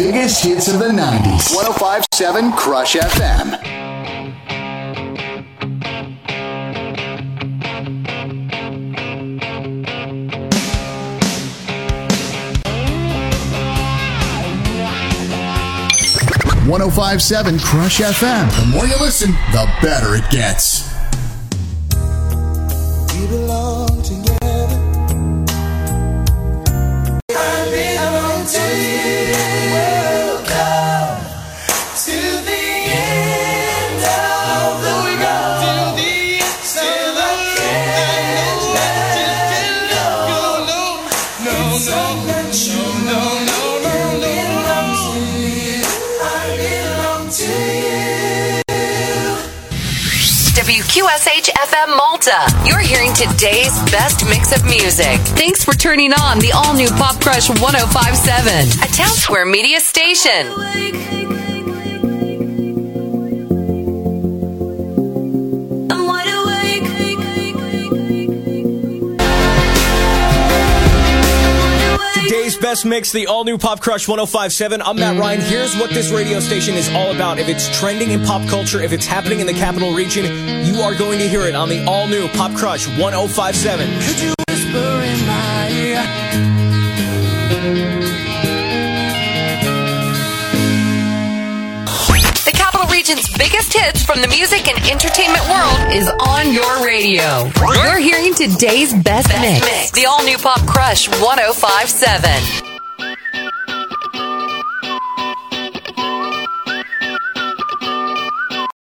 biggest hits of the 90s. 105.7 Crush FM. .105.7 Crush FM. The more you listen, the better it gets. We belong together. I belong to you. Welcome to the end of the road. Still I can't let go. No. WQSH FM Malta. You're hearing today's best mix of music. Thanks for turning on the all-new Pop Crush 105.7, a Town Square media station. Today's best mix, the all-new Pop Crush 105.7. I'm Matt Ryan. Here's what this radio station is all about. If it's trending in pop culture, if it's happening in the capital region, you are going to hear it on the all-new Pop Crush 105.7. Could you whisper in my ear? The capital region's biggest hits from the music and entertainment world is on your radio. You're hearing today's best mix, the all-new Pop Crush 105.7.